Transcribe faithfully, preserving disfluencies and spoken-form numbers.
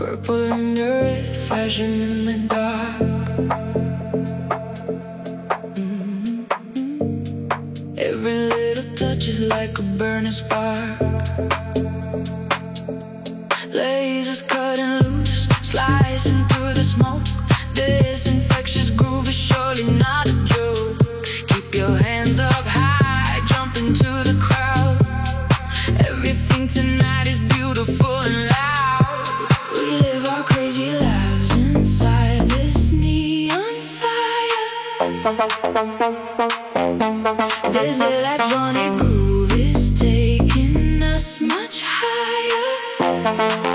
purple and the red flashing in the dark. Mm. Every little touch is like a burning spark. Lasers cutting loose, slicing through the smoke. This infectious groove is surely not a joke. Keep your hands up high, jump into the crowd. Everything tonight is beautiful and loud. We live our crazy lives inside this neon fire. This electronic groove is taking us much higher.